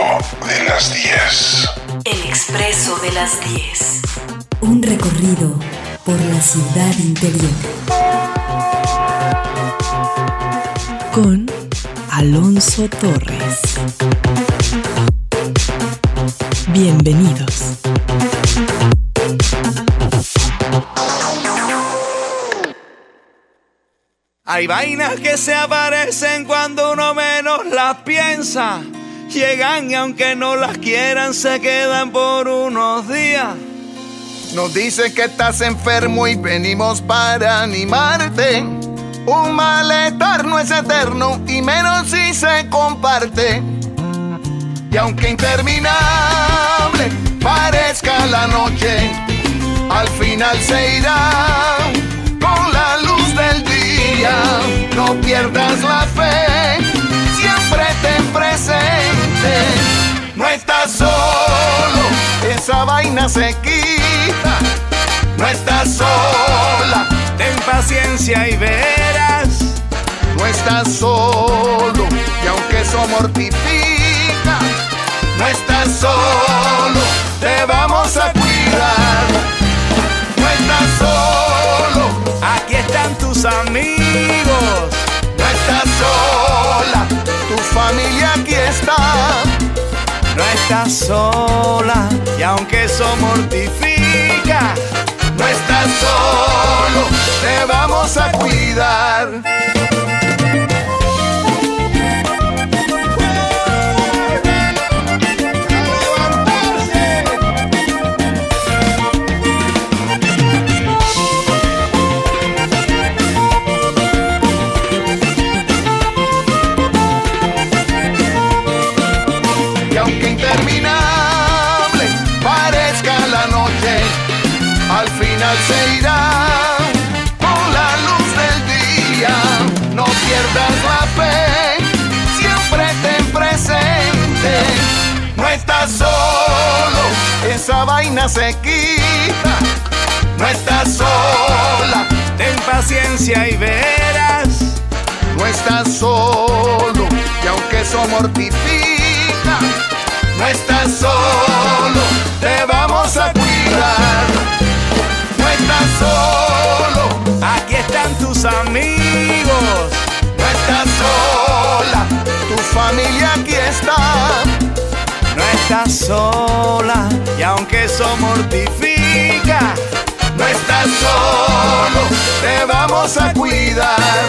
de las 10. El Expreso de las 10. Un recorrido por la ciudad interior. Con Alonso Torres. Bienvenidos. Hay vainas que se aparecen cuando uno menos las piensa. Llegan y aunque no las quieran se quedan por unos días. Nos dice que estás enfermo y venimos para animarte. Un malestar no es eterno y menos si se comparte. Y aunque interminable parezca la noche, al final se irá con la luz del día. No pierdas la fe, siempre ten presente. No estás solo, esa vaina se quita. No estás sola, ten paciencia y verás. No estás solo, y aunque eso mortifica, no estás solo, te vamos a cuidar. No estás solo, aquí están tus amigos. No estás sola, tu familia aquí está. No estás sola, y aunque eso mortifica, no estás solo, te vamos a cuidar. Se irá con la luz del día. No pierdas la fe, siempre ten presente. No estás solo, esa vaina se quita. No estás sola, ten paciencia y verás. No estás solo, y aunque eso mortifica, no estás solo, te vamos a cuidar. No estás solo, aquí están tus amigos. No estás sola, tu familia aquí está. No estás sola, y aunque eso mortifica, no estás solo, te vamos a cuidar.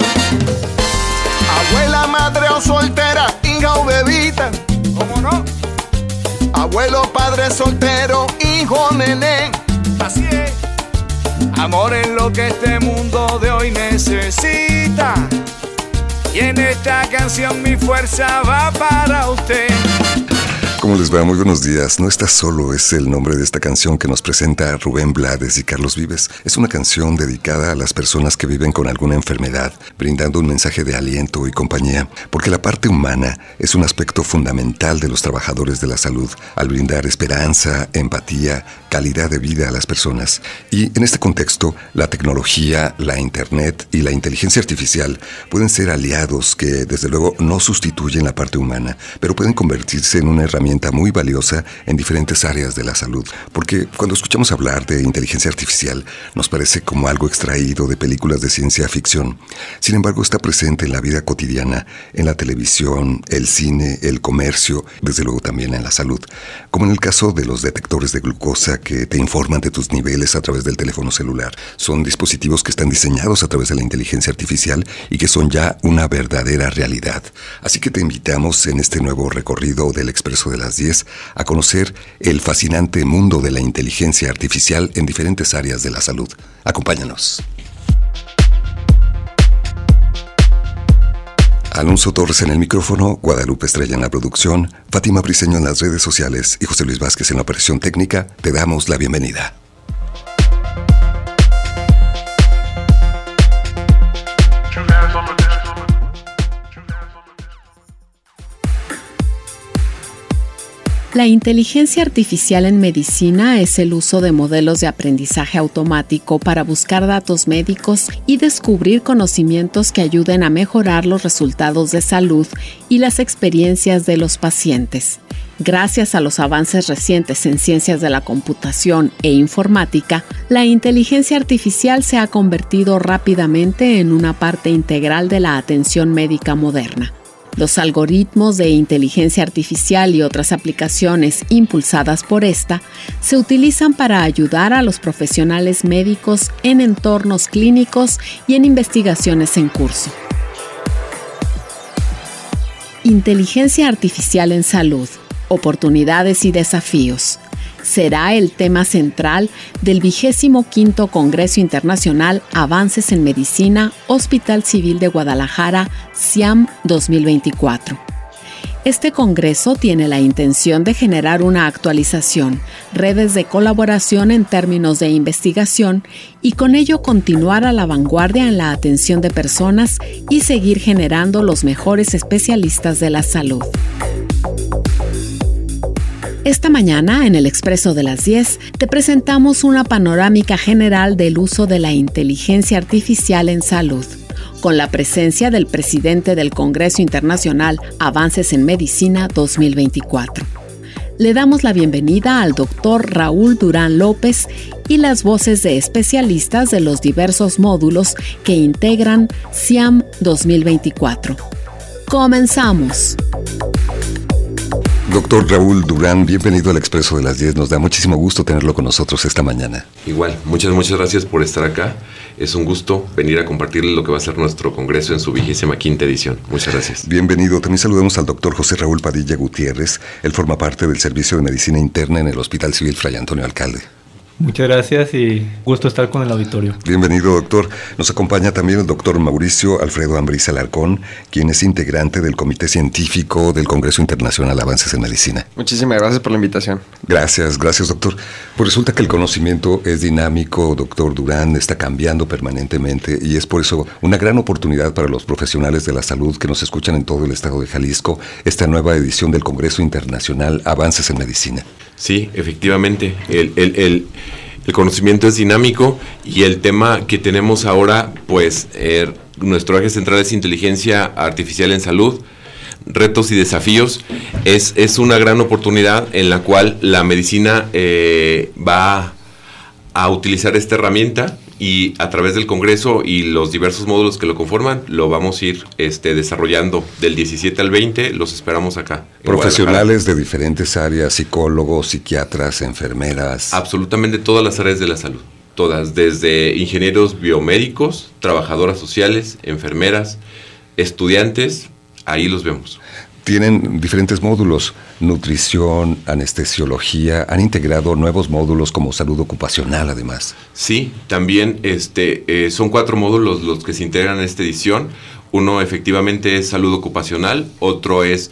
Abuela, madre o soltera, hija o bebita, ¿cómo no? Abuelo, padre soltero, hijo, nené. Así es. Amor es lo que este mundo de hoy necesita. Y en esta canción mi fuerza va para usted. ¿Cómo les va? Muy buenos días. No estás solo es el nombre de esta canción que nos presenta Rubén Blades y Carlos Vives. Es una canción dedicada a las personas que viven con alguna enfermedad, brindando un mensaje de aliento y compañía, porque la parte humana es un aspecto fundamental de los trabajadores de la salud, al brindar esperanza, empatía, calidad de vida a las personas. Y en este contexto, la tecnología, la internet y la inteligencia artificial pueden ser aliados que, desde luego, no sustituyen la parte humana, pero pueden convertirse en una herramienta muy valiosa en diferentes áreas de la salud, porque cuando escuchamos hablar de inteligencia artificial nos parece como algo extraído de películas de ciencia ficción. Sin embargo, está presente en la vida cotidiana, en la televisión, el cine, el comercio, desde luego también en la salud, como en el caso de los detectores de glucosa que te informan de tus niveles a través del teléfono celular. Son dispositivos que están diseñados a través de la inteligencia artificial y que son ya una verdadera realidad. Así que te invitamos en este nuevo recorrido del Expreso de las 10 a conocer el fascinante mundo de la inteligencia artificial en diferentes áreas de la salud. Acompáñanos. Alonso Torres en el micrófono, Guadalupe Estrella en la producción, Fátima Briceño en las redes sociales y José Luis Vázquez en la operación técnica. Te damos la bienvenida. La inteligencia artificial en medicina es el uso de modelos de aprendizaje automático para buscar datos médicos y descubrir conocimientos que ayuden a mejorar los resultados de salud y las experiencias de los pacientes. Gracias a los avances recientes en ciencias de la computación e informática, la inteligencia artificial se ha convertido rápidamente en una parte integral de la atención médica moderna. Los algoritmos de inteligencia artificial y otras aplicaciones impulsadas por esta se utilizan para ayudar a los profesionales médicos en entornos clínicos y en investigaciones en curso. Inteligencia artificial en salud, oportunidades y desafíos. Será el tema central del 25º Congreso Internacional Avances en Medicina, Hospital Civil de Guadalajara, CIAM 2024. Este congreso tiene la intención de generar una actualización, redes de colaboración en términos de investigación y con ello continuar a la vanguardia en la atención de personas y seguir generando los mejores especialistas de la salud. Esta mañana, en el Expreso de las 10, te presentamos una panorámica general del uso de la inteligencia artificial en salud, con la presencia del presidente del Congreso Internacional Avances en Medicina 2024. Le damos la bienvenida al Dr. Raúl Durán López y las voces de especialistas de los diversos módulos que integran CIAM 2024. ¡Comenzamos! Doctor Raúl Durán, bienvenido al Expreso de las 10. Nos da muchísimo gusto tenerlo con nosotros esta mañana. Igual, muchas gracias por estar acá. Es un gusto venir a compartirles lo que va a ser nuestro congreso en su 25ª edición. Muchas gracias. Bienvenido. También saludamos al doctor José Raúl Padilla Gutiérrez. Él forma parte del Servicio de Medicina Interna en el Hospital Civil Fray Antonio Alcalde. Muchas gracias y gusto estar con el auditorio. Bienvenido, doctor. Nos acompaña también el doctor Mauricio Alfredo Ambriz Alarcón, quien es integrante del Comité Científico del Congreso Internacional Avances en Medicina. Muchísimas gracias por la invitación. Gracias, doctor. Pues resulta que el conocimiento es dinámico, doctor Durán, está cambiando permanentemente y es por eso una gran oportunidad para los profesionales de la salud que nos escuchan en todo el estado de Jalisco, esta nueva edición del Congreso Internacional Avances en Medicina. Sí, efectivamente, el conocimiento es dinámico y el tema que tenemos ahora, pues nuestro eje central es inteligencia artificial en salud, retos y desafíos. Es una gran oportunidad en la cual la medicina va a utilizar esta herramienta y a través del Congreso y los diversos módulos que lo conforman, lo vamos a ir desarrollando del 17 al 20, los esperamos acá. Profesionales de diferentes áreas, psicólogos, psiquiatras, enfermeras. Absolutamente todas las áreas de la salud, todas, desde ingenieros biomédicos, trabajadoras sociales, enfermeras, estudiantes, ahí los vemos. Tienen diferentes módulos, nutrición, anestesiología, han integrado nuevos módulos como salud ocupacional además. Sí, también son 4 módulos los que se integran en esta edición. Uno efectivamente es salud ocupacional, otro es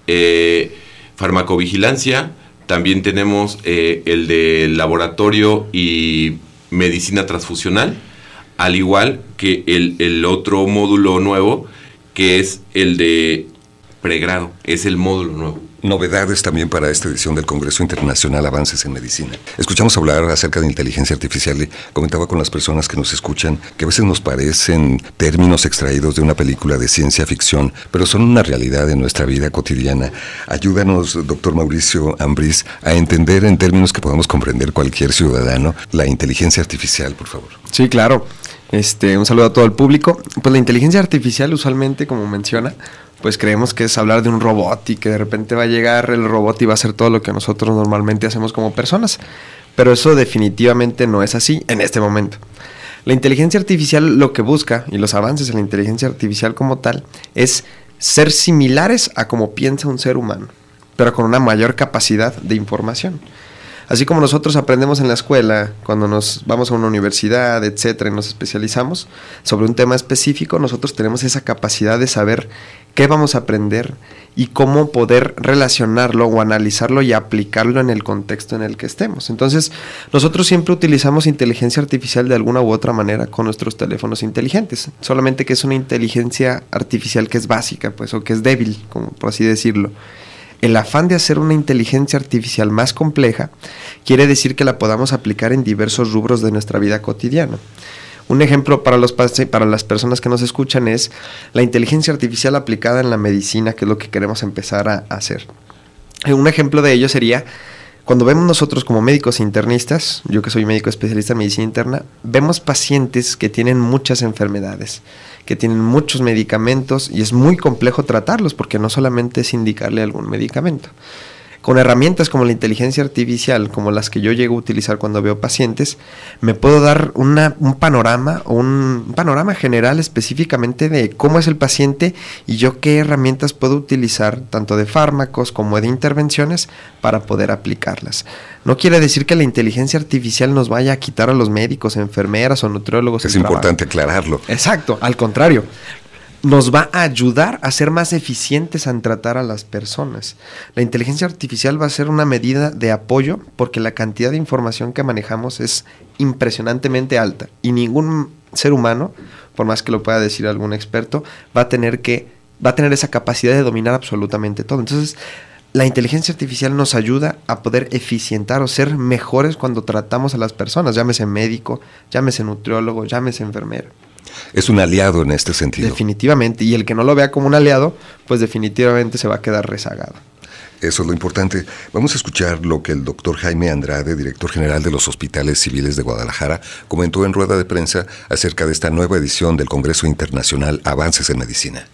farmacovigilancia, también tenemos el de laboratorio y medicina transfusional, al igual que el otro módulo nuevo que es el de pregrado, es el módulo nuevo. Novedades también para esta edición del Congreso Internacional Avances en Medicina. Escuchamos hablar acerca de inteligencia artificial y comentaba con las personas que nos escuchan que a veces nos parecen términos extraídos de una película de ciencia ficción, pero son una realidad en nuestra vida cotidiana. Ayúdanos, doctor Mauricio Ambriz, a entender en términos que podamos comprender cualquier ciudadano la inteligencia artificial, por favor. Sí, claro. Un saludo a todo el público. Pues la inteligencia artificial usualmente, como menciona, pues creemos que es hablar de un robot y que de repente va a llegar el robot y va a hacer todo lo que nosotros normalmente hacemos como personas. Pero eso definitivamente no es así en este momento. La inteligencia artificial lo que busca, y los avances en la inteligencia artificial como tal, es ser similares a como piensa un ser humano, pero con una mayor capacidad de información. Así como nosotros aprendemos en la escuela, cuando nos vamos a una universidad, etcétera, y nos especializamos sobre un tema específico, nosotros tenemos esa capacidad de saber qué vamos a aprender y cómo poder relacionarlo o analizarlo y aplicarlo en el contexto en el que estemos. Entonces, nosotros siempre utilizamos inteligencia artificial de alguna u otra manera con nuestros teléfonos inteligentes, solamente que es una inteligencia artificial que es básica, pues, o que es débil, como por así decirlo. El afán de hacer una inteligencia artificial más compleja quiere decir que la podamos aplicar en diversos rubros de nuestra vida cotidiana. Un ejemplo para las personas que nos escuchan es la inteligencia artificial aplicada en la medicina, que es lo que queremos empezar a hacer. Un ejemplo de ello sería cuando vemos nosotros como médicos internistas, yo que soy médico especialista en medicina interna, vemos pacientes que tienen muchas enfermedades, que tienen muchos medicamentos y es muy complejo tratarlos porque no solamente es indicarle algún medicamento. Con herramientas como la inteligencia artificial, como las que yo llego a utilizar cuando veo pacientes, me puedo dar un panorama general específicamente de cómo es el paciente y yo qué herramientas puedo utilizar, tanto de fármacos como de intervenciones, para poder aplicarlas. No quiere decir que la inteligencia artificial nos vaya a quitar a los médicos, enfermeras o nutriólogos. Es importante aclararlo. Exacto, al contrario. Nos va a ayudar a ser más eficientes en tratar a las personas. La inteligencia artificial va a ser una medida de apoyo porque la cantidad de información que manejamos es impresionantemente alta y ningún ser humano, por más que lo pueda decir algún experto, va a tener esa capacidad de dominar absolutamente todo. Entonces, la inteligencia artificial nos ayuda a poder eficientar o ser mejores cuando tratamos a las personas, llámese médico, llámese nutriólogo, llámese enfermero. Es un aliado en este sentido. Definitivamente, y el que no lo vea como un aliado, pues definitivamente se va a quedar rezagado. Eso es lo importante. Vamos a escuchar lo que el doctor Jaime Andrade, director general de los Hospitales Civiles de Guadalajara, comentó en rueda de prensa acerca de esta nueva edición del Congreso Internacional Avances en Medicina.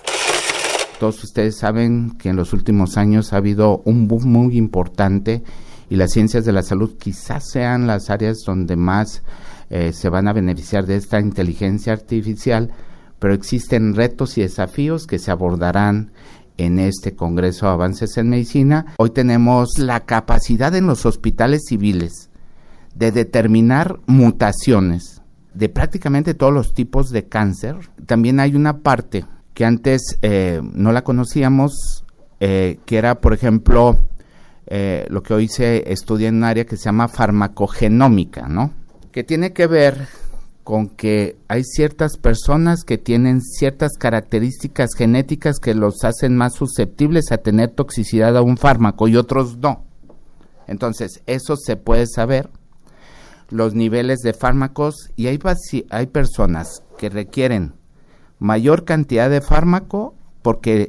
Todos ustedes saben que en los últimos años ha habido un boom muy importante y las ciencias de la salud quizás sean las áreas donde más se van a beneficiar de esta inteligencia artificial, pero existen retos y desafíos que se abordarán en este Congreso Avances en Medicina. Hoy tenemos la capacidad en los hospitales civiles de determinar mutaciones de prácticamente todos los tipos de cáncer. También hay una parte que antes no la conocíamos, que era, por ejemplo, lo que hoy se estudia en un área que se llama farmacogenómica, ¿no? Que tiene que ver con que hay ciertas personas que tienen ciertas características genéticas que los hacen más susceptibles a tener toxicidad a un fármaco y otros no. Entonces, eso se puede saber, los niveles de fármacos, y hay personas que requieren mayor cantidad de fármaco porque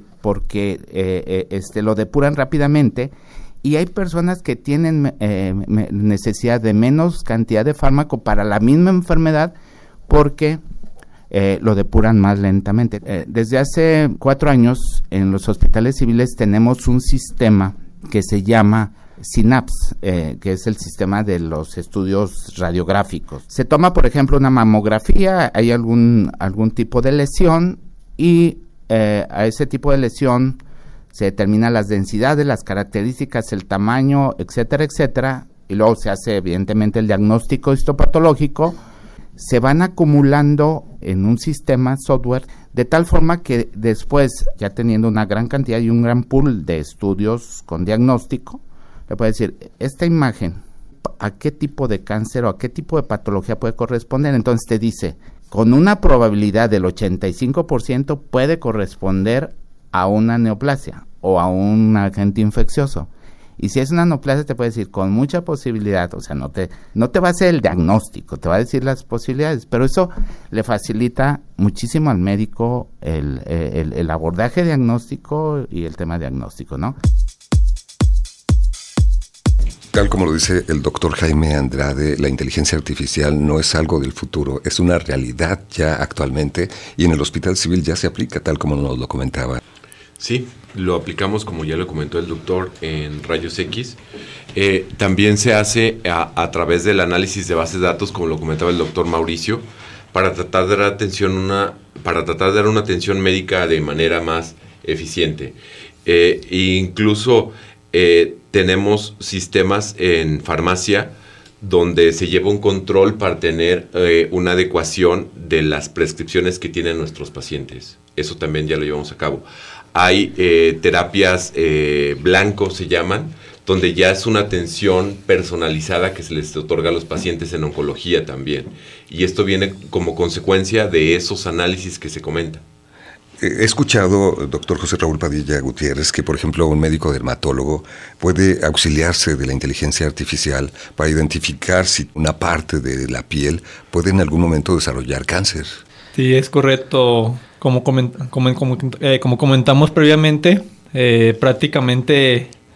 lo depuran rápidamente, y hay personas que tienen necesidad de menos cantidad de fármaco para la misma enfermedad porque lo depuran más lentamente. Desde hace 4 años en los hospitales civiles tenemos un sistema que se llama SYNAPS, que es el sistema de los estudios radiográficos. Se toma, por ejemplo, una mamografía, hay algún tipo de lesión y a ese tipo de lesión se determinan las densidades, las características, el tamaño, etcétera, etcétera, y luego se hace evidentemente el diagnóstico histopatológico. Se van acumulando en un sistema software de tal forma que después, ya teniendo una gran cantidad y un gran pool de estudios con diagnóstico, le puede decir, esta imagen, ¿a qué tipo de cáncer o a qué tipo de patología puede corresponder? Entonces te dice, con una probabilidad del 85% puede corresponder a una neoplasia o a un agente infeccioso. Y si es una neoplasia te puede decir con mucha posibilidad, o sea, no te va a hacer el diagnóstico, te va a decir las posibilidades, pero eso le facilita muchísimo al médico el abordaje diagnóstico y el tema diagnóstico, ¿no? Tal como lo dice el doctor Jaime Andrade, la inteligencia artificial no es algo del futuro, es una realidad ya actualmente y en el Hospital Civil ya se aplica, tal como nos lo comentaba. Sí, lo aplicamos, como ya lo comentó el doctor, en rayos X. También se hace a través del análisis de bases de datos, como lo comentaba el doctor Mauricio, para tratar de dar una atención médica de manera más eficiente. Incluso tenemos sistemas en farmacia donde se lleva un control para tener una adecuación de las prescripciones que tienen nuestros pacientes. Eso también ya lo llevamos a cabo. Hay terapias blanco, se llaman, donde ya es una atención personalizada que se les otorga a los pacientes en oncología también. Y esto viene como consecuencia de esos análisis que se comentan. He escuchado, doctor José Raúl Padilla Gutiérrez, que por ejemplo un médico dermatólogo puede auxiliarse de la inteligencia artificial para identificar si una parte de la piel puede en algún momento desarrollar cáncer. Sí, es correcto. Como comentamos previamente, prácticamente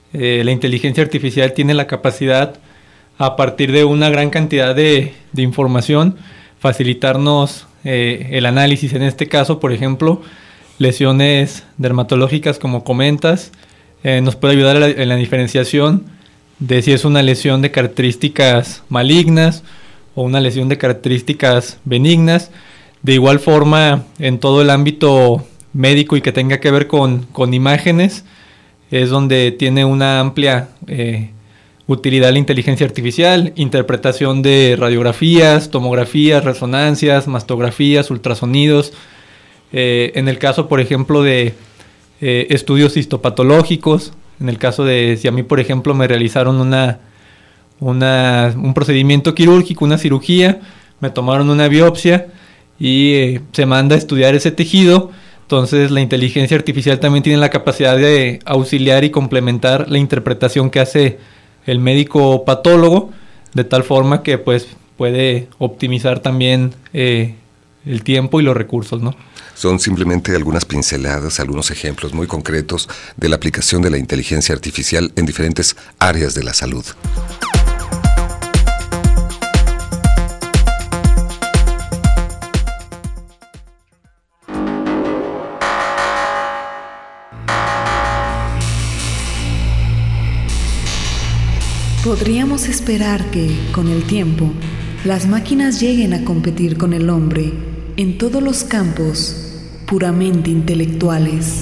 la inteligencia artificial tiene la capacidad, a partir de una gran cantidad de información, facilitarnos el análisis. En este caso, por ejemplo, lesiones dermatológicas, como comentas, nos puede ayudar en la diferenciación de si es una lesión de características malignas o una lesión de características benignas. De igual forma, en todo el ámbito médico y que tenga que ver con imágenes, es donde tiene una amplia utilidad la inteligencia artificial, interpretación de radiografías, tomografías, resonancias, mastografías, ultrasonidos. En el caso, por ejemplo, de estudios histopatológicos, en el caso de si a mí, por ejemplo, me realizaron un procedimiento quirúrgico, una cirugía, me tomaron una biopsia y se manda a estudiar ese tejido. Entonces la inteligencia artificial también tiene la capacidad de auxiliar y complementar la interpretación que hace el médico patólogo, de tal forma que pues puede optimizar también el tiempo y los recursos, ¿no? Son simplemente algunas pinceladas, algunos ejemplos muy concretos de la aplicación de la inteligencia artificial en diferentes áreas de la salud. Podríamos esperar que, con el tiempo, las máquinas lleguen a competir con el hombre en todos los campos puramente intelectuales.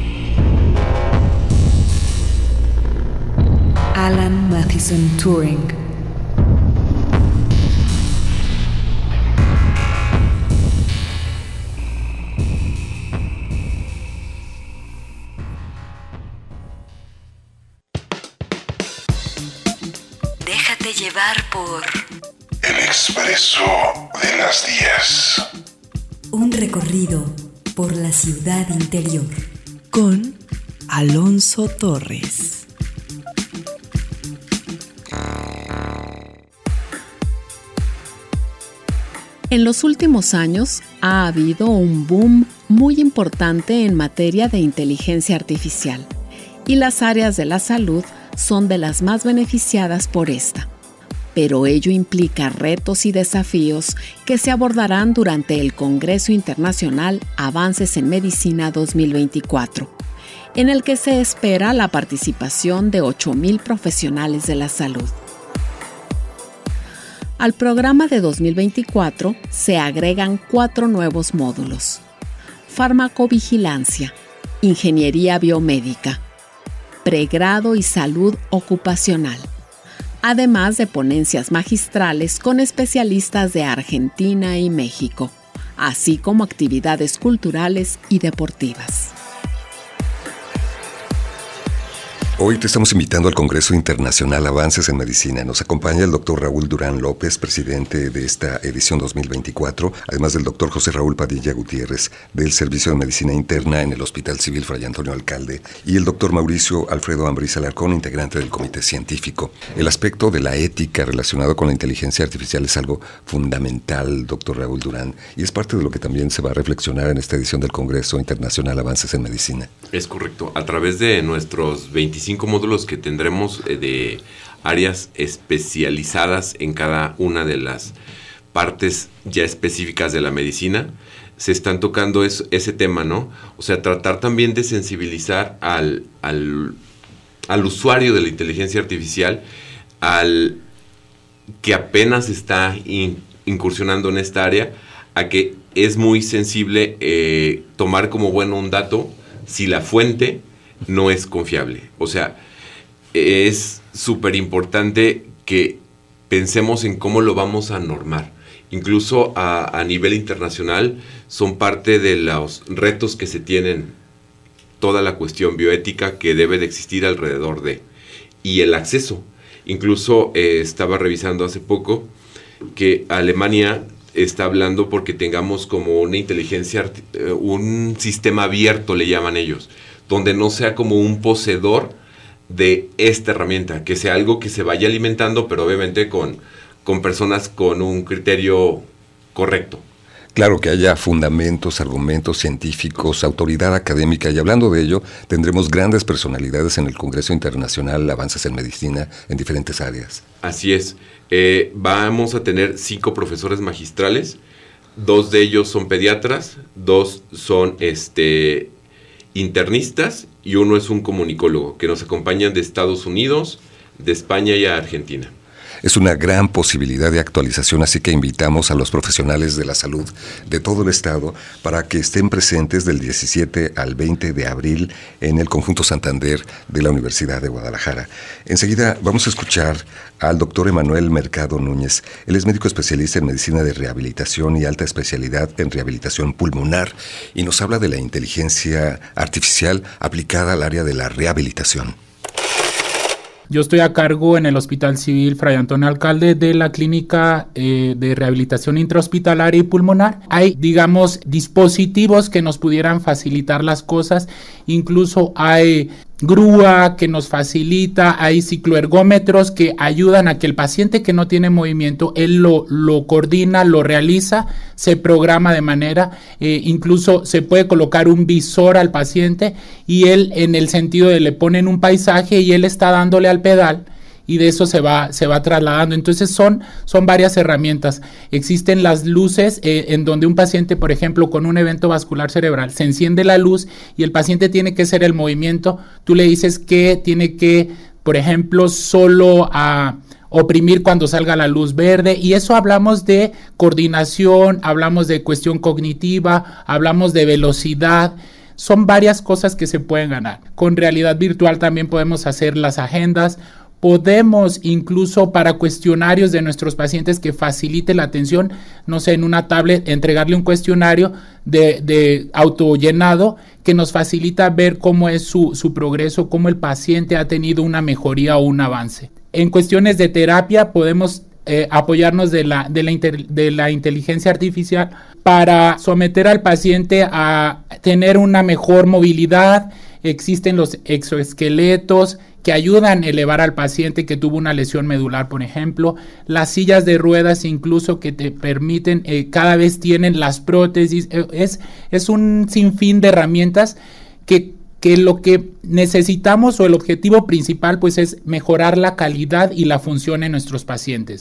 Alan Matheson Turing. Déjate llevar por El Expreso de las 10. Un recorrido por la ciudad interior. Con Alonso Torres. En los últimos años ha habido un boom muy importante en materia de inteligencia artificial, y las áreas de la salud son de las más beneficiadas por esta. Pero ello implica retos y desafíos que se abordarán durante el Congreso Internacional Avances en Medicina 2024, en el que se espera la participación de 8,000 profesionales de la salud. Al programa de 2024 se agregan 4 nuevos módulos: farmacovigilancia, ingeniería biomédica, pregrado y salud ocupacional, además de ponencias magistrales con especialistas de Argentina y México, así como actividades culturales y deportivas. Hoy te estamos invitando al Congreso Internacional Avances en Medicina. Nos acompaña el doctor Raúl Durán López, presidente de esta edición 2024, además del doctor José Raúl Padilla Gutiérrez, del Servicio de Medicina Interna en el Hospital Civil Fray Antonio Alcalde, y el doctor Mauricio Alfredo Ambriz Alarcón, integrante del Comité Científico. El aspecto de la ética relacionado con la inteligencia artificial es algo fundamental, doctor Raúl Durán, y es parte de lo que también se va a reflexionar en esta edición del Congreso Internacional Avances en Medicina. Es correcto. A través de nuestros 25 módulos que tendremos de áreas especializadas en cada una de las partes ya específicas de la medicina, se están tocando ese tema, ¿no? O sea, tratar también de sensibilizar al usuario de la inteligencia artificial, al que apenas está incursionando en esta área, a que es muy sensible tomar como bueno un dato si la fuente no es confiable. O sea, es súper importante que pensemos en cómo lo vamos a normar. Incluso a nivel internacional son parte de los retos que se tienen, toda la cuestión bioética que debe de existir alrededor de, y el acceso. Incluso estaba revisando hace poco que Alemania está hablando porque tengamos como una inteligencia, un sistema abierto, le llaman ellos, donde no sea como un poseedor de esta herramienta, que sea algo que se vaya alimentando, pero obviamente con personas con un criterio correcto. Claro, que haya fundamentos, argumentos científicos, autoridad académica, y hablando de ello, tendremos grandes personalidades en el Congreso Internacional Avances en Medicina en diferentes áreas. Así es. Vamos a tener 5 profesores magistrales, 2 de ellos son pediatras, 2 son internistas y 1 es un comunicólogo, que nos acompañan de Estados Unidos, de España y Argentina. Es una gran posibilidad de actualización, así que invitamos a los profesionales de la salud de todo el estado para que estén presentes del 17 al 20 de abril en el Conjunto Santander de la Universidad de Guadalajara. Enseguida vamos a escuchar al doctor Emanuel Mercado Núñez. Él es médico especialista en medicina de rehabilitación y alta especialidad en rehabilitación pulmonar y nos habla de la inteligencia artificial aplicada al área de la rehabilitación. Yo estoy a cargo en el Hospital Civil Fray Antonio Alcalde de la clínica de rehabilitación intrahospitalaria y pulmonar. Hay, digamos, dispositivos que nos pudieran facilitar las cosas, incluso hay grúa que nos facilita, hay cicloergómetros que ayudan a que el paciente que no tiene movimiento, él lo coordina, lo realiza, se programa de manera, incluso se puede colocar un visor al paciente y él en el sentido de le ponen un paisaje y él está dándole al pedal y de eso se va trasladando. Entonces son varias herramientas. Existen las luces en donde un paciente, por ejemplo, con un evento vascular cerebral, se enciende la luz y el paciente tiene que hacer el movimiento. Tú le dices que tiene que, por ejemplo, solo oprimir cuando salga la luz verde, y eso hablamos de coordinación, hablamos de cuestión cognitiva, hablamos de velocidad. Son varias cosas que se pueden ganar. Con realidad virtual también podemos hacer las agendas. Podemos incluso para cuestionarios de nuestros pacientes que facilite la atención, no sé, en una tablet, entregarle un cuestionario de autollenado que nos facilita ver cómo es su progreso, cómo el paciente ha tenido una mejoría o un avance. En cuestiones de terapia podemos apoyarnos de la inteligencia artificial para someter al paciente a tener una mejor movilidad. Existen los exoesqueletos que ayudan a elevar al paciente que tuvo una lesión medular, por ejemplo. Las sillas de ruedas incluso que te permiten, cada vez tienen las prótesis. Es un sinfín de herramientas que lo que necesitamos o el objetivo principal pues es mejorar la calidad y la función en nuestros pacientes.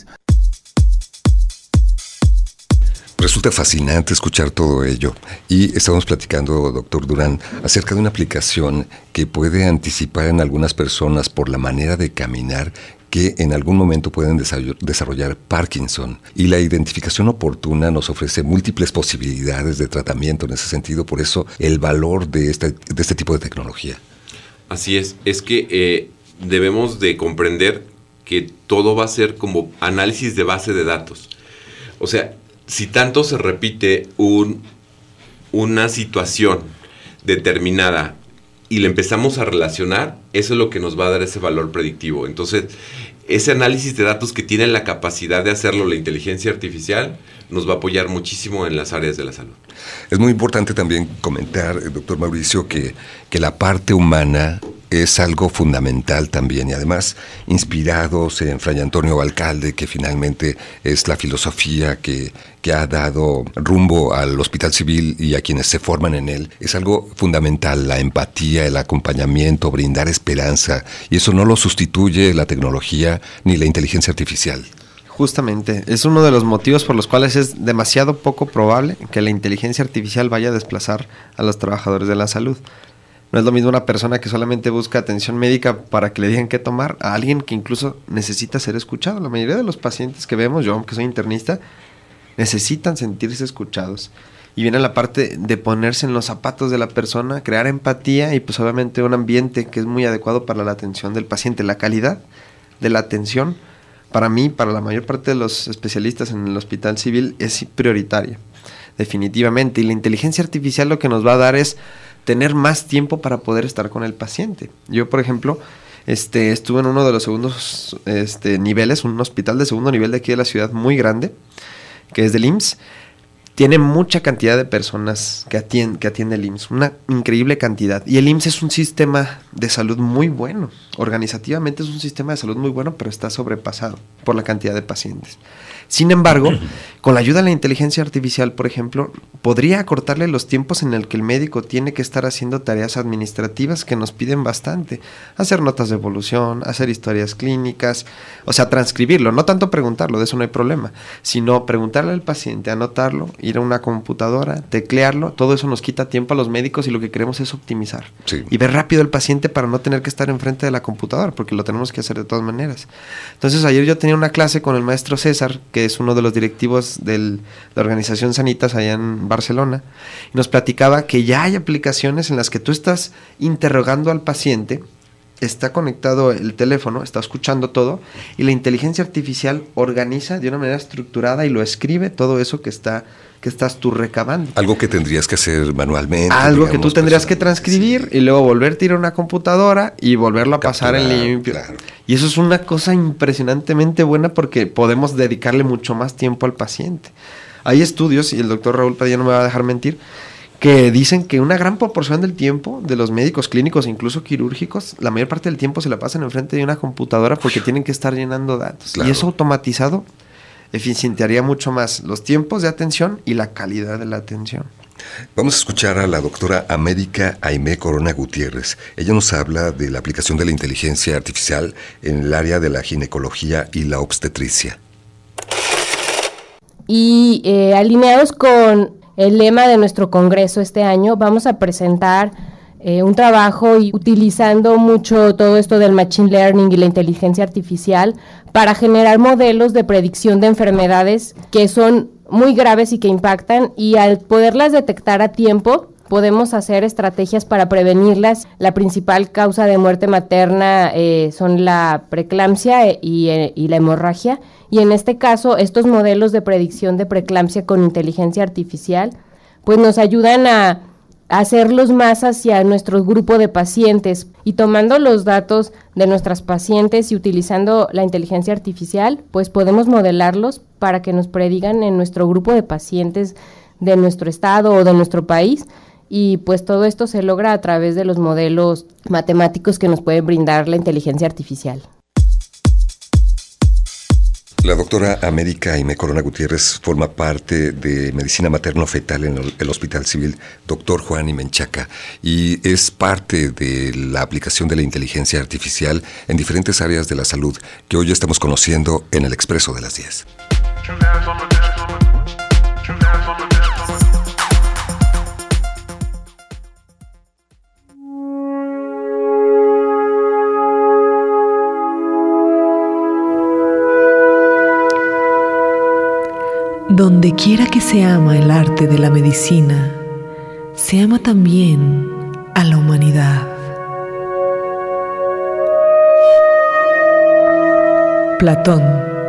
Resulta fascinante escuchar todo ello y estamos platicando, doctor Durán, acerca de una aplicación que puede anticipar en algunas personas por la manera de caminar que en algún momento pueden desarrollar Parkinson, y la identificación oportuna nos ofrece múltiples posibilidades de tratamiento en ese sentido, por eso el valor de este tipo de tecnología. Así es que debemos de comprender que todo va a ser como análisis de base de datos. O sea, si tanto se repite una situación determinada y le empezamos a relacionar, eso es lo que nos va a dar ese valor predictivo. Entonces, ese análisis de datos que tiene la capacidad de hacerlo la inteligencia artificial nos va a apoyar muchísimo en las áreas de la salud. Es muy importante también comentar, doctor Mauricio, que la parte humana es algo fundamental también, y además inspirados en Fray Antonio Alcalde, que finalmente es la filosofía que ha dado rumbo al Hospital Civil y a quienes se forman en él. Es algo fundamental, la empatía, el acompañamiento, brindar esperanza, y eso no lo sustituye la tecnología ni la inteligencia artificial. Justamente, es uno de los motivos por los cuales es demasiado poco probable que la inteligencia artificial vaya a desplazar a los trabajadores de la salud. No es lo mismo una persona que solamente busca atención médica para que le digan qué tomar, a alguien que incluso necesita ser escuchado. La mayoría de los pacientes que vemos, yo que soy internista, necesitan sentirse escuchados. Y viene la parte de ponerse en los zapatos de la persona, crear empatía y pues obviamente un ambiente que es muy adecuado para la atención del paciente. La calidad de la atención, para mí, para la mayor parte de los especialistas en el Hospital Civil, es prioritaria, definitivamente. Y la inteligencia artificial lo que nos va a dar es tener más tiempo para poder estar con el paciente. Yo, por ejemplo, estuve en uno de los segundos niveles, un hospital de segundo nivel de aquí de la ciudad muy grande, que es del IMSS, tiene mucha cantidad de personas que atiende el IMSS, una increíble cantidad. Y el IMSS es un sistema de salud muy bueno. Organizativamente es un sistema de salud muy bueno, pero está sobrepasado por la cantidad de pacientes. Sin embargo, con la ayuda de la inteligencia artificial, por ejemplo, podría acortarle los tiempos en el que el médico tiene que estar haciendo tareas administrativas que nos piden bastante. Hacer notas de evolución, hacer historias clínicas, o sea, transcribirlo, no tanto preguntarlo, de eso no hay problema, sino preguntarle al paciente, anotarlo, ir a una computadora, teclearlo, todo eso nos quita tiempo a los médicos y lo que queremos es optimizar. Sí. Y ver rápido al paciente para no tener que estar enfrente de la computadora, porque lo tenemos que hacer de todas maneras. Entonces, ayer yo tenía una clase con el maestro César, que es uno de los directivos de la organización Sanitas allá en Barcelona, y nos platicaba que ya hay aplicaciones en las que tú estás interrogando al paciente, está conectado el teléfono, está escuchando todo, y la inteligencia artificial organiza de una manera estructurada y lo escribe todo eso que estás tú recabando. Algo que tendrías que hacer manualmente. Algo que tú tendrías que transcribir, sí, y luego volverte a ir a una computadora y volverlo a pasar en limpio. Claro. Y eso es una cosa impresionantemente buena porque podemos dedicarle mucho más tiempo al paciente. Hay estudios, y el doctor Raúl Padilla no me va a dejar mentir, que dicen que una gran proporción del tiempo de los médicos clínicos, incluso quirúrgicos, la mayor parte del tiempo se la pasan enfrente de una computadora porque tienen que estar llenando datos. Claro. Y eso automatizado eficientaría mucho más los tiempos de atención y la calidad de la atención. Vamos a escuchar a la doctora América Aimé Corona Gutiérrez. Ella nos habla de la aplicación de la inteligencia artificial en el área de la ginecología y la obstetricia. Y alineados con el lema de nuestro congreso este año, vamos a presentar un trabajo y utilizando mucho todo esto del machine learning y la inteligencia artificial para generar modelos de predicción de enfermedades que son muy graves y que impactan, y al poderlas detectar a tiempo podemos hacer estrategias para prevenirlas. La principal causa de muerte materna son la preeclampsia y la hemorragia, y en este caso estos modelos de predicción de preeclampsia con inteligencia artificial pues nos ayudan a hacerlos más hacia nuestro grupo de pacientes, y tomando los datos de nuestras pacientes y utilizando la inteligencia artificial, pues podemos modelarlos para que nos predigan en nuestro grupo de pacientes de nuestro estado o de nuestro país, y pues todo esto se logra a través de los modelos matemáticos que nos puede brindar la inteligencia artificial. La doctora América Aimé Corona Gutiérrez forma parte de Medicina Materno-Fetal en el Hospital Civil Dr. Juan y Menchaca, y es parte de la aplicación de la inteligencia artificial en diferentes áreas de la salud que hoy estamos conociendo en el Expreso de las 10. Donde quiera que se ama el arte de la medicina, se ama también a la humanidad. Platón.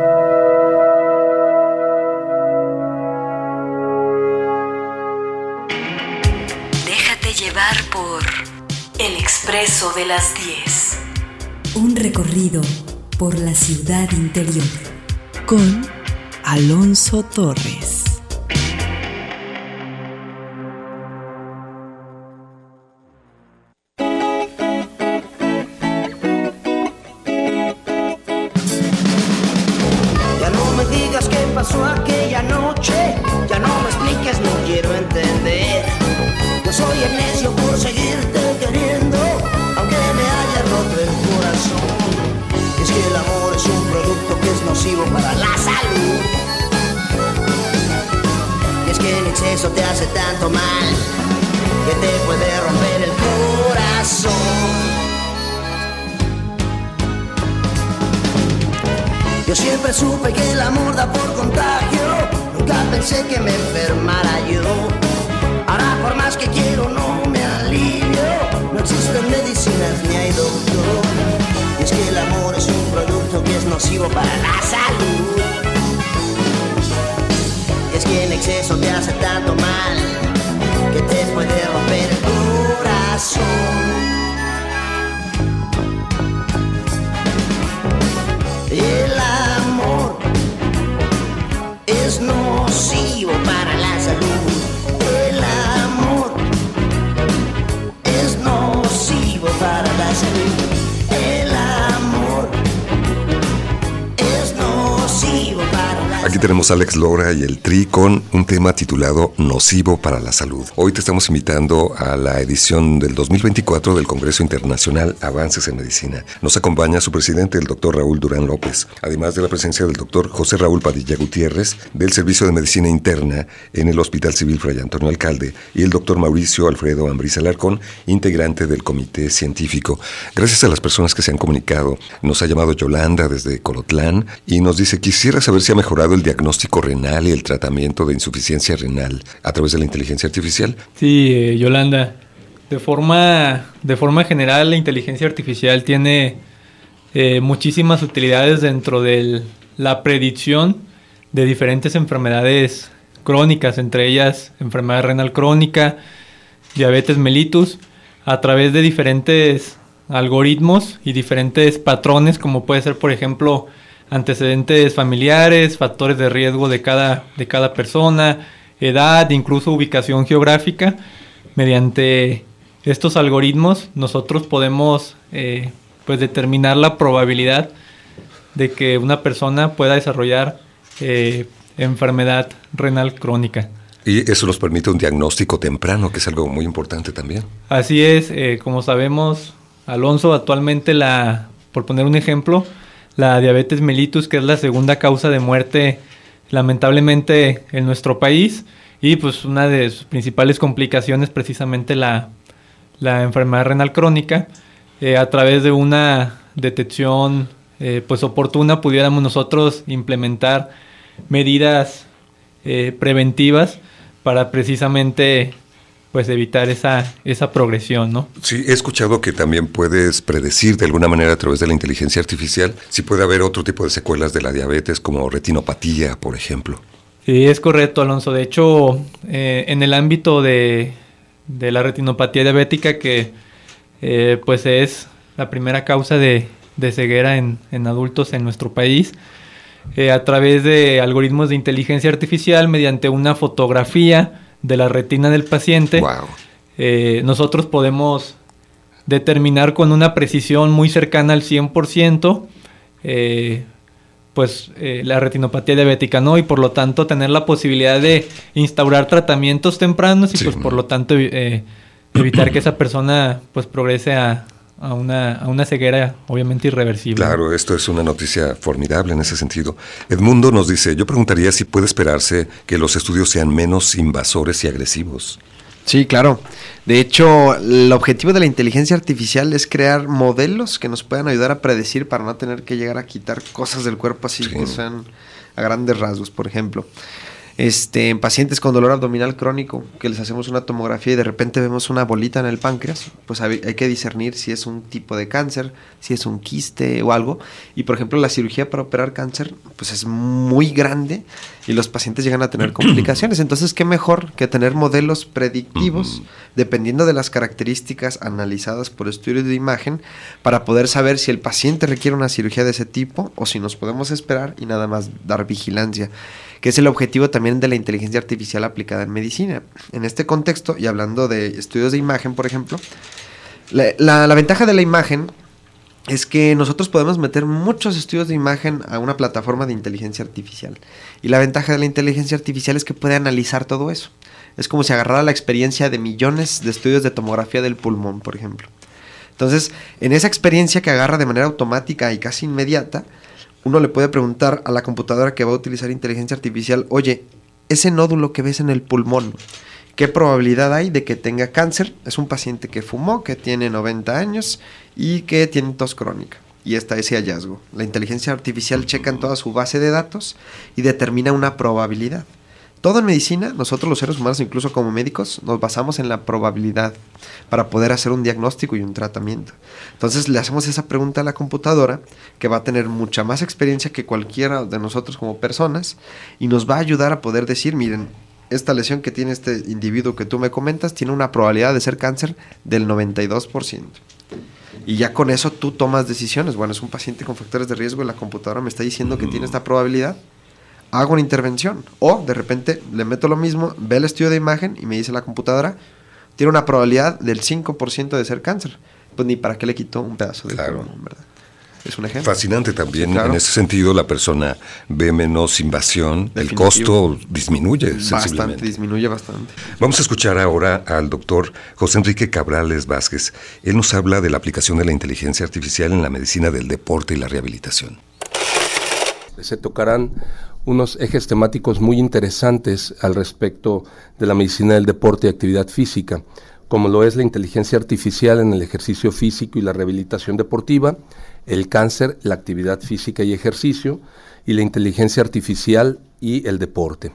Déjate llevar por El Expreso de las 10. Un recorrido por la ciudad interior. Con Alonso Torres. Ya no me digas qué pasó aquella noche, ya no me expliques, no quiero entender. Yo soy el necio por seguirte queriendo, aunque me haya roto el corazón. Es que el amor es un producto que es nocivo para la salud. Y es que en exceso te hace tanto mal que te puede romper el corazón. Yo siempre supe que el amor da por contagio, nunca pensé que me enfermara yo. Ahora por más que quiero no me alivio, no existen medicinas ni hay doctor. Y es que el amor es un producto que es nocivo para la salud. Y es que en exceso te hace tanto mal que te puede romper el corazón. El es nocivo para la salud. El amor es nocivo para la salud. El amor es nocivo para la salud. Aquí tenemos a Alex Lora y el Tri con un tema titulado Nocivo para la Salud. Hoy te estamos invitando a la edición del 2024 del Congreso Internacional Avances en Medicina. Nos acompaña su presidente, el doctor Raúl Durán López, además de la presencia del doctor José Raúl Padilla Gutiérrez, del Servicio de Medicina Interna en el Hospital Civil Fray Antonio Alcalde, y el doctor Mauricio Alfredo Ambriz Alarcón, integrante del Comité Científico. Gracias a las personas que se han comunicado. Nos ha llamado Yolanda desde Colotlán y nos dice: quisiera saber si ha mejorado el diagnóstico renal y el tratamiento de insuficiencia renal a través de la inteligencia artificial. Sí, Yolanda, de forma general la inteligencia artificial tiene muchísimas utilidades dentro de la predicción de diferentes enfermedades crónicas, entre ellas enfermedad renal crónica, diabetes mellitus, a través de diferentes algoritmos y diferentes patrones, como puede ser, por ejemplo, antecedentes familiares, factores de riesgo de cada persona, edad, incluso ubicación geográfica. Mediante estos algoritmos nosotros podemos pues determinar la probabilidad de que una persona pueda desarrollar enfermedad renal crónica. Y eso nos permite un diagnóstico temprano, que es algo muy importante también. Así es, como sabemos, Alonso, actualmente por poner un ejemplo, la diabetes mellitus, que es la segunda causa de muerte lamentablemente en nuestro país, y pues una de sus principales complicaciones precisamente la enfermedad renal crónica. A través de una detección pues oportuna pudiéramos nosotros implementar medidas preventivas para precisamente pues evitar esa progresión, ¿no? Sí, he escuchado que también puedes predecir de alguna manera a través de la inteligencia artificial si puede haber otro tipo de secuelas de la diabetes, como retinopatía, por ejemplo. Sí, es correcto, Alonso. De hecho, en el ámbito de la retinopatía diabética, que pues es la primera causa de ceguera en adultos en nuestro país, a través de algoritmos de inteligencia artificial, mediante una fotografía de la retina del paciente, wow, nosotros podemos determinar con una precisión muy cercana al 100% la retinopatía diabética, ¿no? Y por lo tanto tener la posibilidad de instaurar tratamientos tempranos y sí, pues por lo tanto evitar que esa persona pues progrese a una ceguera obviamente irreversible. Claro, esto es una noticia formidable en ese sentido. Edmundo nos dice: yo preguntaría si puede esperarse que los estudios sean menos invasores y agresivos. Sí, claro. De hecho, el objetivo de la inteligencia artificial es crear modelos que nos puedan ayudar a predecir para no tener que llegar a quitar cosas del cuerpo así que sean a grandes rasgos. Por ejemplo, en pacientes con dolor abdominal crónico, que les hacemos una tomografía y de repente vemos una bolita en el páncreas, pues hay que discernir si es un tipo de cáncer, si es un quiste o algo. Y por ejemplo, la cirugía para operar cáncer pues es muy grande y los pacientes llegan a tener complicaciones. Entonces, ¿qué mejor que tener modelos predictivos dependiendo de las características analizadas por estudios de imagen para poder saber si el paciente requiere una cirugía de ese tipo o si nos podemos esperar y nada más dar vigilancia, que es el objetivo también de la inteligencia artificial aplicada en medicina. En este contexto, y hablando de estudios de imagen, por ejemplo, la ventaja de la imagen es que nosotros podemos meter muchos estudios de imagen a una plataforma de inteligencia artificial. Y la ventaja de la inteligencia artificial es que puede analizar todo eso. Es como si agarrara la experiencia de millones de estudios de tomografía del pulmón, por ejemplo. Entonces, en esa experiencia que agarra de manera automática y casi inmediata, uno le puede preguntar a la computadora que va a utilizar inteligencia artificial: oye, ese nódulo que ves en el pulmón, ¿qué probabilidad hay de que tenga cáncer? Es un paciente que fumó, que tiene 90 años y que tiene tos crónica. Y está ese hallazgo. La inteligencia artificial checa en toda su base de datos y determina una probabilidad. Todo en medicina, nosotros los seres humanos, incluso como médicos, nos basamos en la probabilidad para poder hacer un diagnóstico y un tratamiento. Entonces le hacemos esa pregunta a la computadora, que va a tener mucha más experiencia que cualquiera de nosotros como personas, y nos va a ayudar a poder decir: miren, esta lesión que tiene este individuo que tú me comentas tiene una probabilidad de ser cáncer del 92%. Y ya con eso tú tomas decisiones. Bueno, es un paciente con factores de riesgo y la computadora me está diciendo que tiene esta probabilidad. hago una intervención. O de repente le meto lo mismo, ve el estudio de imagen y me dice la computadora, tiene una probabilidad del 5% de ser cáncer. Pues ni para qué le quito un pedazo de pulmón, ¿verdad? Es un ejemplo. Fascinante también. Sí, claro. En ese sentido, la persona ve menos invasión, el costo disminuye sensiblemente. Disminuye bastante. Vamos a escuchar ahora al doctor José Enrique Cabrales Vázquez. Él nos habla de la aplicación de la inteligencia artificial en la medicina del deporte y la rehabilitación. Se tocarán unos ejes temáticos muy interesantes al respecto de la medicina del deporte y actividad física, como lo es la inteligencia artificial en el ejercicio físico y la rehabilitación deportiva, el cáncer, la actividad física y ejercicio, y la inteligencia artificial y el deporte.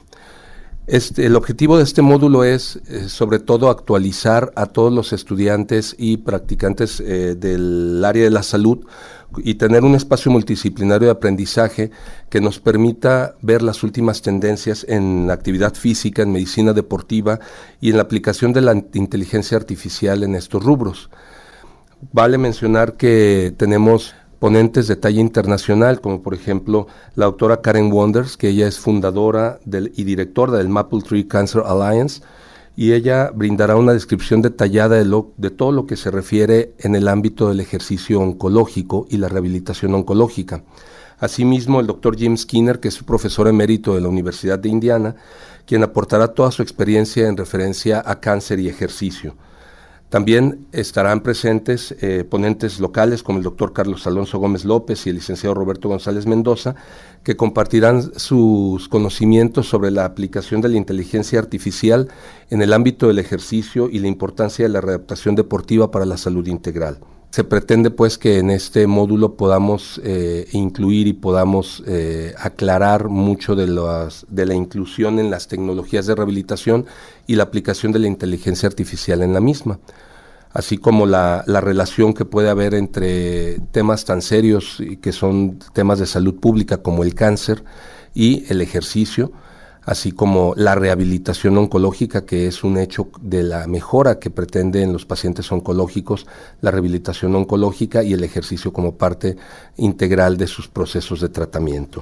El objetivo de este módulo es, sobre todo, actualizar a todos los estudiantes y practicantes del área de la salud y tener un espacio multidisciplinario de aprendizaje que nos permita ver las últimas tendencias en la actividad física, en medicina deportiva y en la aplicación de la inteligencia artificial en estos rubros. Vale mencionar que tenemos ponentes de talla internacional, como por ejemplo la doctora Karen Wonders, que ella es fundadora y directora del Maple Tree Cancer Alliance, y ella brindará una descripción detallada de todo lo que se refiere en el ámbito del ejercicio oncológico y la rehabilitación oncológica. Asimismo, el doctor Jim Skinner, que es profesor emérito de la Universidad de Indiana, quien aportará toda su experiencia en referencia a cáncer y ejercicio. También estarán presentes ponentes locales como el doctor Carlos Alonso Gómez López y el licenciado Roberto González Mendoza, que compartirán sus conocimientos sobre la aplicación de la inteligencia artificial en el ámbito del ejercicio y la importancia de la readaptación deportiva para la salud integral. Se pretende pues que en este módulo podamos incluir y podamos aclarar mucho de la inclusión en las tecnologías de rehabilitación y la aplicación de la inteligencia artificial en la misma, así como la relación que puede haber entre temas tan serios que son temas de salud pública como el cáncer y el ejercicio, así como la rehabilitación oncológica, que es un hecho de la mejora que pretende en los pacientes oncológicos, la rehabilitación oncológica y el ejercicio como parte integral de sus procesos de tratamiento.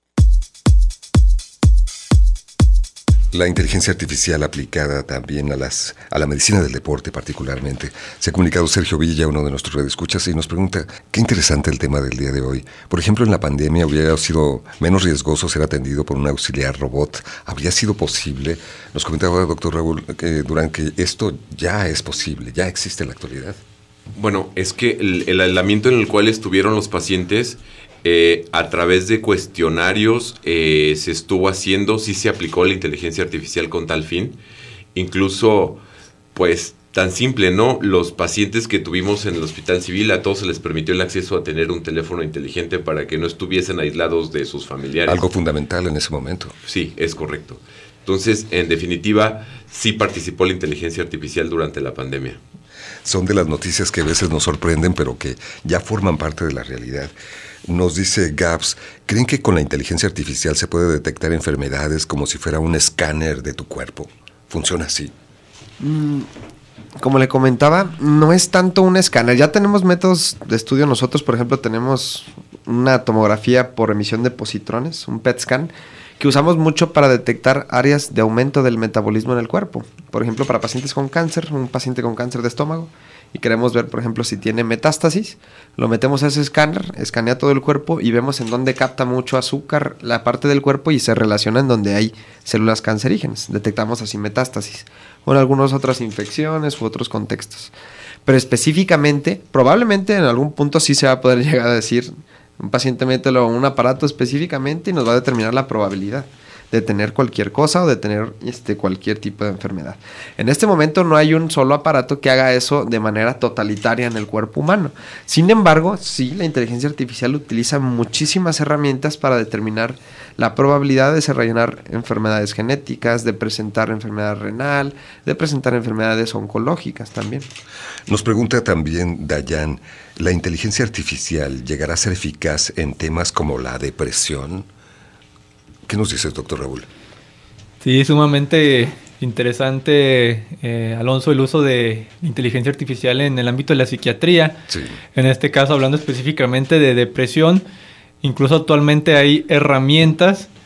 La inteligencia artificial aplicada también a la medicina del deporte particularmente. Se ha comunicado Sergio Villa, uno de nuestros radioescuchas, y nos pregunta, qué interesante el tema del día de hoy. Por ejemplo, en la pandemia hubiera sido menos riesgoso ser atendido por un auxiliar robot. ¿Habría sido posible? Nos comentaba el doctor Raúl Durán que esto ya es posible, ya existe en la actualidad. Bueno, es que el aislamiento en el cual estuvieron los pacientes, a través de cuestionarios se estuvo haciendo, sí se aplicó la inteligencia artificial con tal fin. Incluso, pues, tan simple, ¿no? Los pacientes que tuvimos en el Hospital Civil, a todos se les permitió el acceso a tener un teléfono inteligente para que no estuviesen aislados de sus familiares. Algo fundamental en ese momento. Sí, es correcto. Entonces, en definitiva, sí participó la inteligencia artificial durante la pandemia. Son de las noticias que a veces nos sorprenden, pero que ya forman parte de la realidad. Nos dice Gabs, ¿creen que con la inteligencia artificial se puede detectar enfermedades como si fuera un escáner de tu cuerpo? ¿Funciona así? Como le comentaba, no es tanto un escáner. Ya tenemos métodos de estudio. Nosotros, por ejemplo, tenemos una tomografía por emisión de positrones, un PET scan, que usamos mucho para detectar áreas de aumento del metabolismo en el cuerpo. Por ejemplo, para pacientes con cáncer, un paciente con cáncer de estómago, y queremos ver, por ejemplo, si tiene metástasis, lo metemos a ese escáner, escanea todo el cuerpo y vemos en dónde capta mucho azúcar la parte del cuerpo y se relaciona en donde hay células cancerígenas. Detectamos así metástasis, o en algunas otras infecciones u otros contextos. Pero específicamente, probablemente en algún punto sí se va a poder llegar a decir, un paciente mételo a un aparato específicamente y nos va a determinar la probabilidad de tener cualquier cosa o de tener cualquier tipo de enfermedad. En este momento no hay un solo aparato que haga eso de manera totalitaria en el cuerpo humano. Sin embargo, sí, la inteligencia artificial utiliza muchísimas herramientas para determinar la probabilidad de desarrollar enfermedades genéticas, de presentar enfermedad renal, de presentar enfermedades oncológicas también. Nos pregunta también Dayan, ¿la inteligencia artificial llegará a ser eficaz en temas como la depresión? ¿Qué nos dices, doctor Raúl? Sí, sumamente interesante, Alonso, el uso de inteligencia artificial en el ámbito de la psiquiatría. Sí. En este caso, hablando específicamente de depresión, incluso actualmente hay herramientas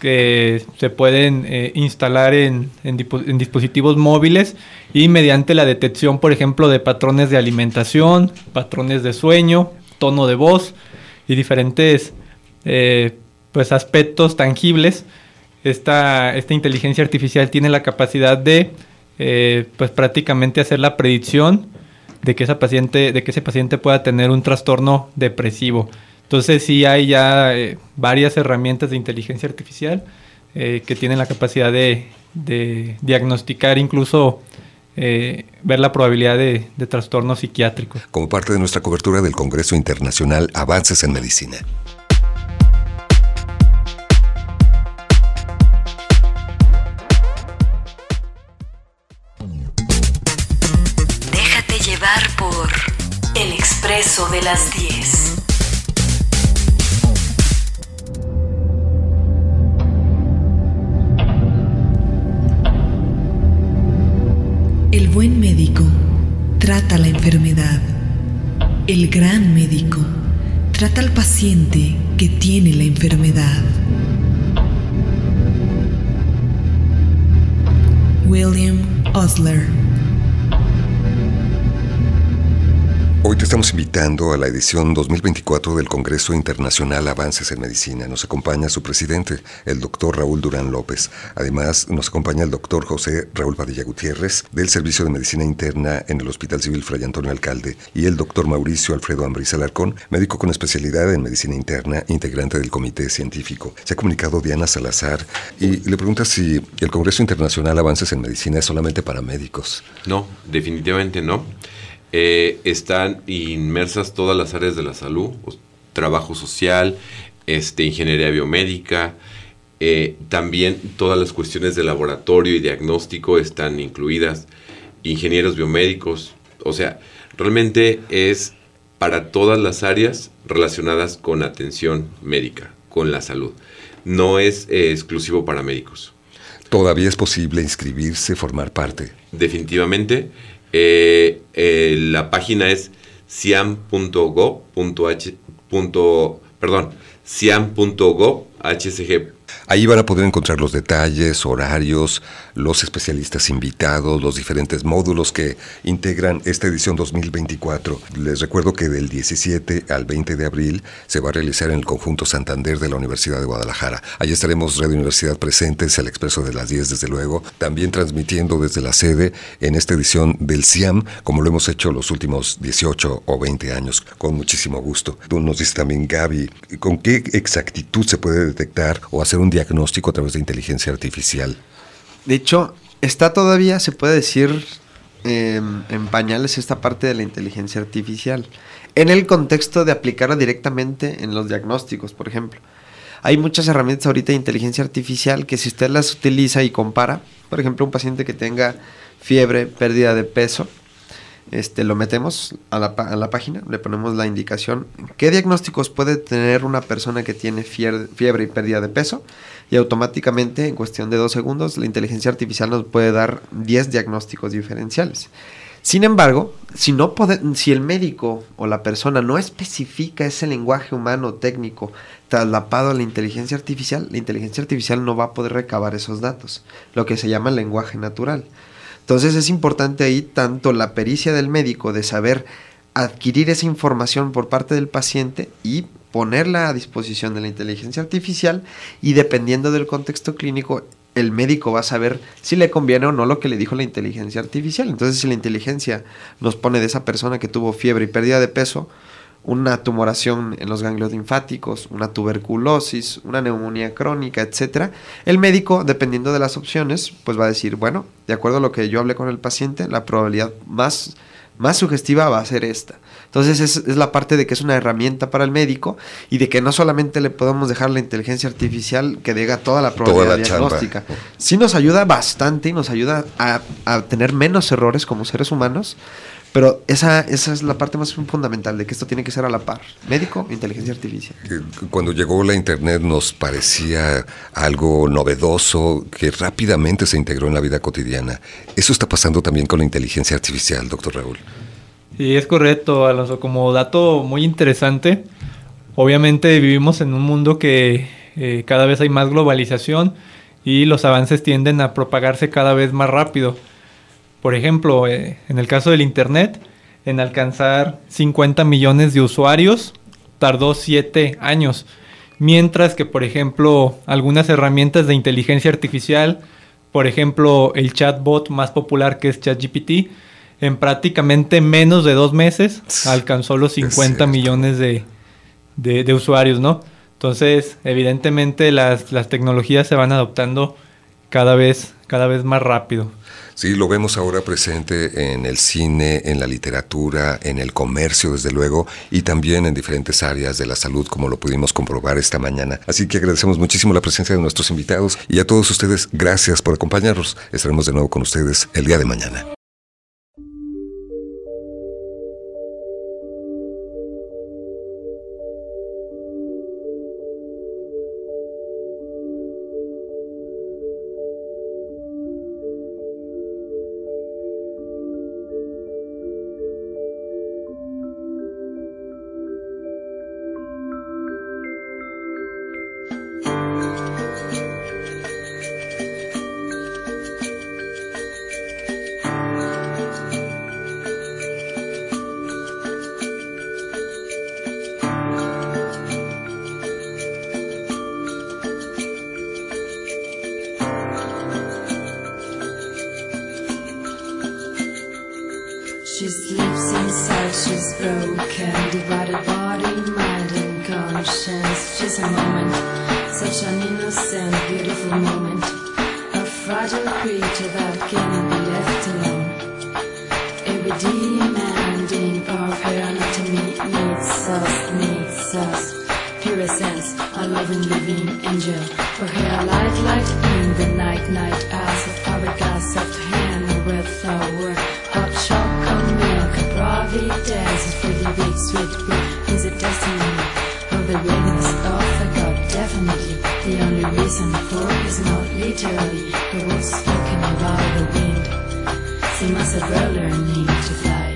que se pueden instalar en dispositivos móviles y mediante la detección, por ejemplo, de patrones de alimentación, patrones de sueño, tono de voz y diferentes pues aspectos tangibles. Esta inteligencia artificial tiene la capacidad de pues prácticamente hacer la predicción de que ese paciente pueda tener un trastorno depresivo. Entonces sí hay ya varias herramientas de inteligencia artificial que tienen la capacidad de diagnosticar, incluso ver la probabilidad de trastornos psiquiátricos. Como parte de nuestra cobertura del Congreso Internacional Avances en Medicina. Déjate llevar por El Expreso de las 10. El buen médico trata la enfermedad. El gran médico trata al paciente que tiene la enfermedad. William Osler. Hoy te estamos invitando a la edición 2024 del Congreso Internacional Avances en Medicina. Nos acompaña su presidente, el doctor Raúl Durán López. Además, nos acompaña el doctor José Raúl Padilla Gutiérrez, del Servicio de Medicina Interna en el Hospital Civil Fray Antonio Alcalde, y el doctor Mauricio Alfredo Ambriz Alarcón, médico con especialidad en Medicina Interna, integrante del Comité Científico. Se ha comunicado Diana Salazar y le pregunta si el Congreso Internacional Avances en Medicina es solamente para médicos. No, definitivamente no. Están inmersas todas las áreas de la salud, trabajo social, ingeniería biomédica, también todas las cuestiones de laboratorio y diagnóstico están incluidas, ingenieros biomédicos, o sea, realmente es para todas las áreas relacionadas con atención médica, con la salud. No es exclusivo para médicos. ¿Todavía es posible inscribirse, formar parte? Definitivamente. La página es ciam.gov.hcg. Ahí van a poder encontrar los detalles, horarios, los especialistas invitados, los diferentes módulos que integran esta edición 2024. Les recuerdo que del 17 al 20 de abril se va a realizar en el Conjunto Santander de la Universidad de Guadalajara. Allí estaremos Radio Universidad presentes, el Expreso de las 10 desde luego, también transmitiendo desde la sede en esta edición del CIAM, como lo hemos hecho los últimos 18 o 20 años, con muchísimo gusto. Tú nos dices también, Gaby, ¿con qué exactitud se puede detectar o hacer un diagnóstico a través de inteligencia artificial? De hecho, está todavía, se puede decir, en pañales esta parte de la inteligencia artificial, en el contexto de aplicarla directamente en los diagnósticos, por ejemplo. Hay muchas herramientas ahorita de inteligencia artificial que si usted las utiliza y compara, por ejemplo, un paciente que tenga fiebre, pérdida de peso, lo metemos a la página, le ponemos la indicación, qué diagnósticos puede tener una persona que tiene fiebre y pérdida de peso, y automáticamente en cuestión de 2 segundos la inteligencia artificial nos puede dar 10 diagnósticos diferenciales. Sin embargo, si el médico o la persona no especifica ese lenguaje humano técnico traslapado a la inteligencia artificial no va a poder recabar esos datos, lo que se llama lenguaje natural. Entonces es importante ahí tanto la pericia del médico de saber adquirir esa información por parte del paciente y ponerla a disposición de la inteligencia artificial, y dependiendo del contexto clínico el médico va a saber si le conviene o no lo que le dijo la inteligencia artificial. Entonces si la inteligencia nos pone de esa persona que tuvo fiebre y pérdida de peso una tumoración en los ganglios linfáticos, una tuberculosis, una neumonía crónica, etcétera, el médico, dependiendo de las opciones, pues va a decir, bueno, de acuerdo a lo que yo hablé con el paciente, la probabilidad más sugestiva va a ser esta. Entonces es la parte de que es una herramienta para el médico y de que no solamente le podemos dejar la inteligencia artificial que diga toda la probabilidad diagnóstica. Sí nos ayuda bastante y nos ayuda a tener menos errores como seres humanos, pero esa es la parte más fundamental, de que esto tiene que ser a la par, médico, inteligencia artificial. Cuando llegó la internet nos parecía algo novedoso que rápidamente se integró en la vida cotidiana. ¿Eso está pasando también con la inteligencia artificial, doctor Raúl? Sí, es correcto, Alonso. Como dato muy interesante, obviamente vivimos en un mundo que cada vez hay más globalización y los avances tienden a propagarse cada vez más rápido. Por ejemplo, en el caso del Internet, en alcanzar 50 millones de usuarios tardó 7 años, mientras que, por ejemplo, algunas herramientas de inteligencia artificial, por ejemplo, el chatbot más popular que es ChatGPT, en prácticamente menos de 2 meses alcanzó los 50 millones de usuarios, ¿no? Entonces, evidentemente las tecnologías se van adoptando cada vez más rápido. Sí, lo vemos ahora presente en el cine, en la literatura, en el comercio, desde luego, y también en diferentes áreas de la salud, como lo pudimos comprobar esta mañana. Así que agradecemos muchísimo la presencia de nuestros invitados y a todos ustedes, gracias por acompañarnos. Estaremos de nuevo con ustedes el día de mañana. She sleeps inside, she's broken, divided body, mind and conscience. She's a moment, such an innocent, beautiful moment. A fragile creature that can't be left alone. Every demanding of her anatomy needs us. Pure essence, a loving living angel. For her a light in the night as a hourglass of hand with a word. Hot chocolate milk, a providence is pretty big, sweet big. Is a testimony of the greatness of the God. Definitely, the only reason for is not literally the words spoken about the wind. She must have well learning to fly.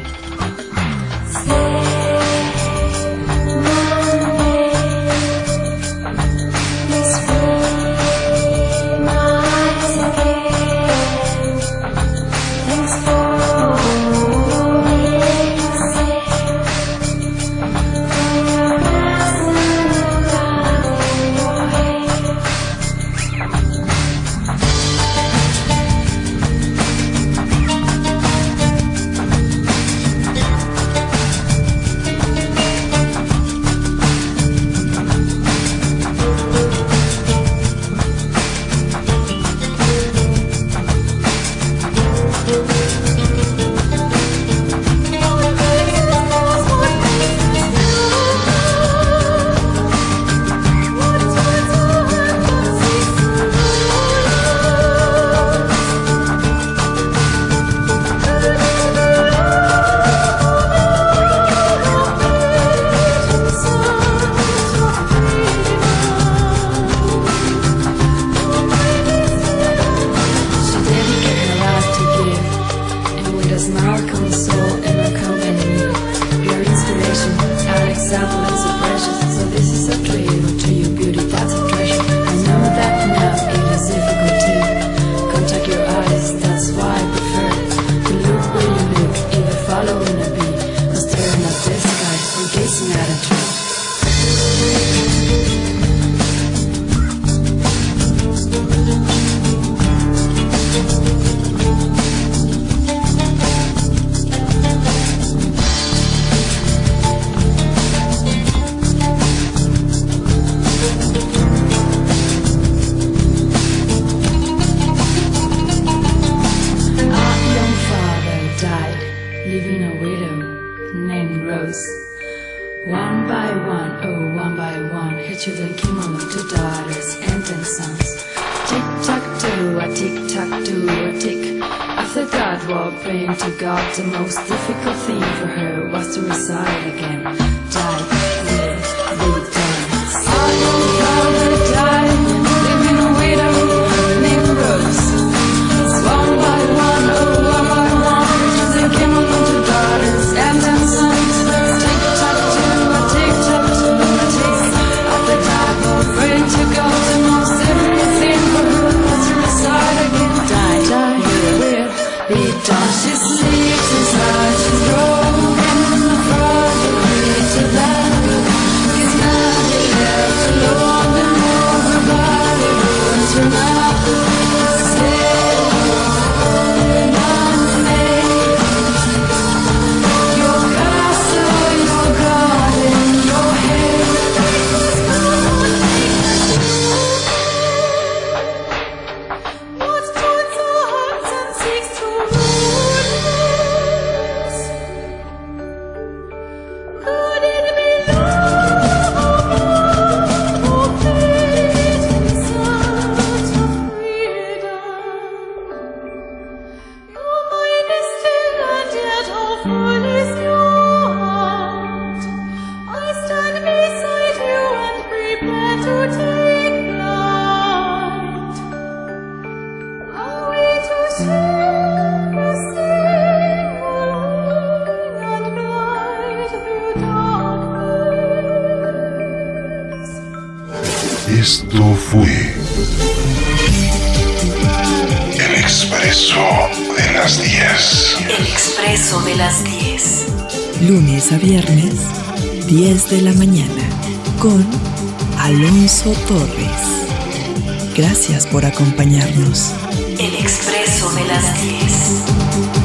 To go Esto fue El Expreso de las 10. El Expreso de las 10. Lunes a viernes, 10 de la mañana, con Alonso Torres. Gracias por acompañarnos. El Expreso de las 10.